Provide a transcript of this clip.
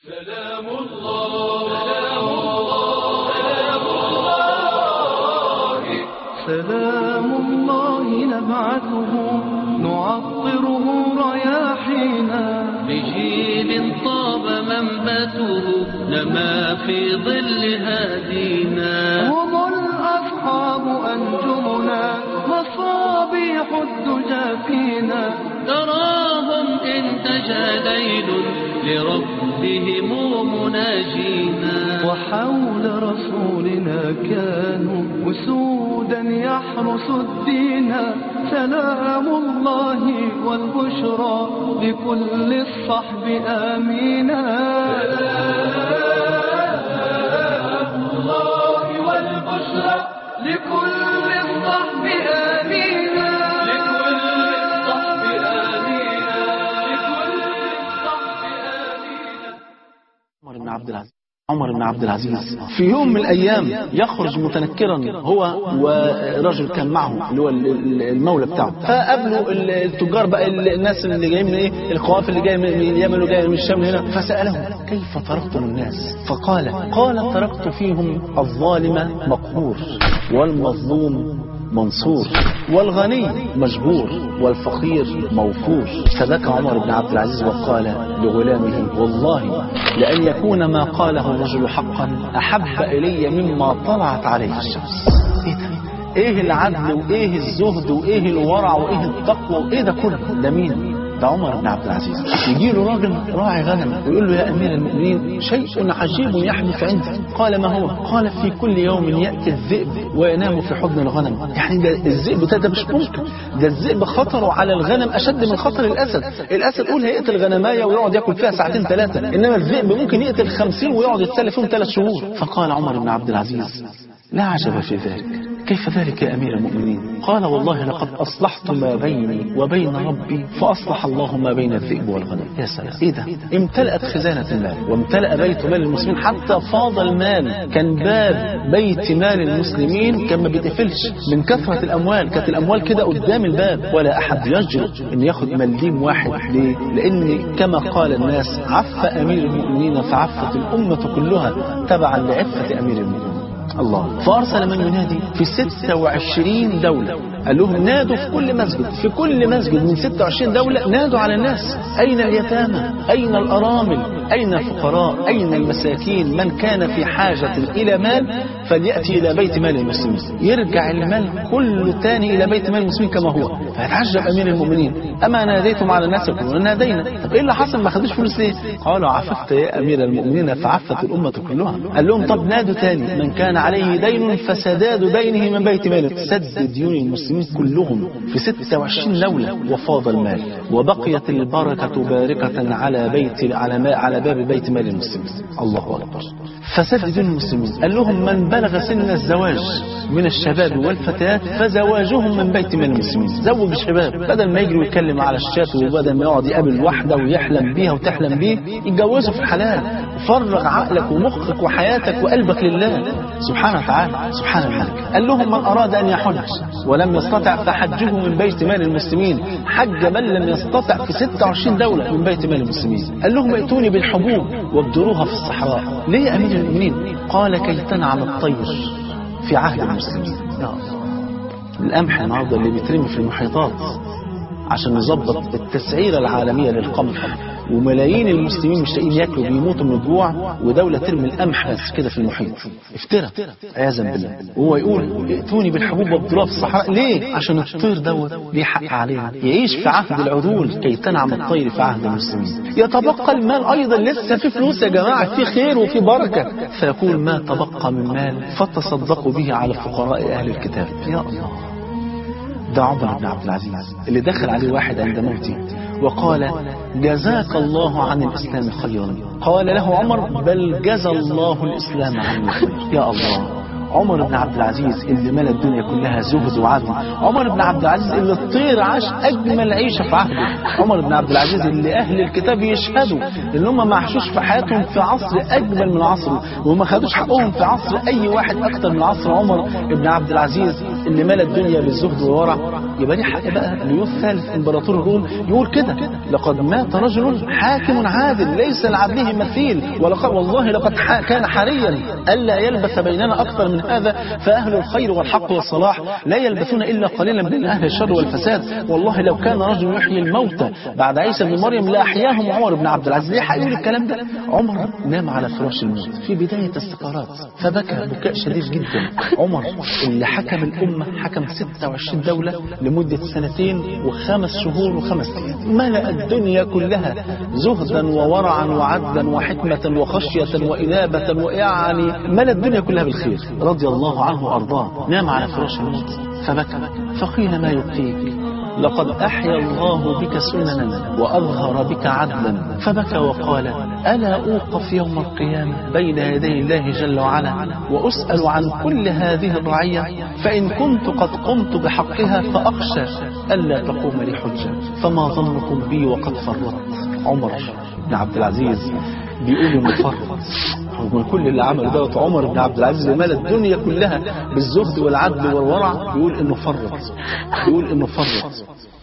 سلام الله سلام الله سلام الله نبعثه نعطره رياحينا بجيل طاب منبته نما في ظل هادينا هم الأصحاب أنجمنا مصابيح الدجى فينا تراهم إن تجا ليل لربهم مناجينا وحول رسولنا كانوا أسودا يحرس الدين سلام الله والبشرى لكل الصحب آمينا سلام الله والبشرى لكل الصحب آمينا لكل الصحب آمينا لكل الصحب آمينا. عمر بن عبد العزيز في يوم من الأيام يخرج متنكرا هو ورجل كان معه اللي هو المولى بتاعه، فقابلوا التجار بقى الناس اللي جايين من ايه القوافل اللي جايه من اليمن وجايه من الشام هنا، فسألهم كيف تركتم الناس؟ قال تركت فيهم الظالم مقهور والمظلوم منصور والغني مجبور والفقير موفور. فبكى عمر بن عبد العزيز وقال لغلامه والله لأن يكون ما قاله الرجل حقا أحب إلي مما طلعت عليه الشمس. ايه العدل وايه الزهد وايه الورع وايه التقوى وايه ده كله؟ ده مين؟ ده عمر بن عبد العزيز. يجي له راجل راعي غنم ويقول له يا أمير المؤمنين شيء عجيب يحدث عندي. قال ما هو؟ قال في كل يوم يأتي الذئب وينام في حضن الغنم. يعني ده الذئب ده مش ممكن، ده الذئب خطره على الغنم أشد من خطر الأسد. الأسد قول هيقتل غنماية ويقعد يأكل فيها ساعتين ثلاثة، إنما الذئب ممكن يقتل 50 ويقعد يتسلى فيهم 3 شهور. فقال عمر بن عبد العزيز لا عجب في ذلك. كيف ذلك يا أمير المؤمنين؟ قال والله لقد أصلحت ما بيني وبين ربي فأصلح الله ما بين الذئب والغنم. يا سلام، إيه ده؟ امتلأت خزانة المال وامتلأ بيت مال المسلمين حتى فاض المال. كان باب بيت مال المسلمين كان ما بيتقفلش من كثرة الأموال، كانت الأموال كده قدام الباب ولا أحد يجرؤ إن ياخد مليم واحد. ليه؟ لأن كما قال الناس عف أمير المؤمنين فعفت الأمة كلها تبعا لعفة أمير المؤمنين. الله. فأرسل من ينادي في 26 دولة، قال لهم نادوا في كل مسجد من 26 دولة نادوا على الناس. أين اليتامى؟ أين الأرامل؟ أين الفقراء؟ أين المساكين؟ من كان في حاجة إلى مال فليأتي إلى بيت مال المسلمين. يرجع المال كله تاني إلى بيت مال المسلمين كما هو. فيتعجب أمير المؤمنين أما ناديتم على الناس يقولون نادينا. طب إيه اللي حصل ما خدوش فلوس ليه؟ قالوا عففت يا أمير المؤمنين فعفت الأمة كلها. قال لهم طب نادوا تاني من كان عليه دين فسداد دينه من بيت ماله. سد ديون المسلمين كلهم في 26 دولة وفاض المال وبقيت البركة باركة على باب بيت مال المسلمين. الله أكبر. فسد ديون المسلمين. قال لهم من بلغ سن الزواج من الشباب والفتيات فزواجهم من بيت مال المسلمين. زوج الشباب بدل ما يجري ويتكلم على الشات وبدل ما يقعد يقابل واحدة ويحلم بيها وتحلم بيه يتجوزوا في الحلال. فرغ عقلك ومخك وحياتك وقلبك لله سبحانه وتعالى سبحان الملك. قال لهم من أراد أن يحج ولم يستطع فحجه من بيت مال المسلمين. حج من لم يستطع في 26 دولة من بيت مال المسلمين. قال لهم ائتوني بالحبوب وابدروها في الصحراء. ليه يا أمير المؤمنين؟ قال كي تنعم الطير في عهد المسلمين. يا الله. القمح النهارده اللي بيترمي في المحيطات عشان نظبط التسعيرة العالمية للقمح وملايين المسلمين مش لاقيين ياكلوا بيموتوا من الجوع ودولة ترمي القمح بس كده في المحيط. افترى عياذا بالله. وهو يقول ائتوني بالحبوب وابدروها في الصحراء. ليه؟ عشان الطير دوت ليه حق علينا يعيش في عهد العدول كي تنعم الطير في عهد المسلمين. يتبقى المال ايضا لسه في فلوس يا جماعه، في خير وفي بركه. فيقول ما تبقى من مال فتصدقوا به على فقراء اهل الكتاب. يا الله. ده عمر بن عبد العزيز اللي دخل عليه واحد عند موته وقال جزاك الله عن الإسلام خيرا. قال له عمر بل جزى الله الإسلام عني خير. يا الله. عمر بن عبد العزيز اللي ملى الدنيا كلها زهد وعدل. عمر بن عبد العزيز اللي الطير عاش أجمل عيشة في عهده. عمر بن عبد العزيز اللي أهل الكتاب يشهدوا إن هم ما عاشوش في حياتهم في عصر أجمل من عصره وما خدوش حقهم في عصر أي واحد أكتر من عصر عمر بن عبد العزيز اللي ملا الدنيا بالزهد والورع، يبقى دي حق بقى ليو الثالث امبراطور الروم يقول كده: لقد مات رجل حاكم عادل ليس لعدله مثيل، والله لقد كان حريا الا يلبث بيننا اكثر من هذا، فاهل الخير والحق والصلاح لا يلبثون الا قليلا بين اهل الشر والفساد. والله لو كان رجل يحيي الموتى بعد عيسى بن مريم لاحياهم عمر بن عبد العزيز. ليه هيقول الكلام ده؟ عمر نام على فراش الموت في بدايه السكرات فبكى بكاء شديد جدا. عمر اللي حكم الامه، حكم 26 دوله لمده 2 و5 شهور و5 ايام، ملأ الدنيا كلها زهدا وورعا وعدلا وحكمه وخشيه وانابه، ويعني ملأ الدنيا كلها بالخير رضي الله عنه وارضاه. نام على فراش الموت فبكى، فقيل: ما يبكيك؟ لقد أحيا الله بك سننا وأظهر بك عدلا. فبكى وقال: ألا أوقف يوم القيامة بين يدي الله جل وعلا وأسأل عن كل هذه الرعية، فإن كنت قد قمت بحقها فأخشى ألا تقوم لي حجة، فما ظنكم بي وقد فرطت. عمر بن عبد العزيز بيقول إنه فرط، ومن كل اللي عمله دوت عمر بن عبد العزيز مال الدنيا كلها بالزهد والعدل والورع، بيقول إنه فرط، بيقول إنه فرط.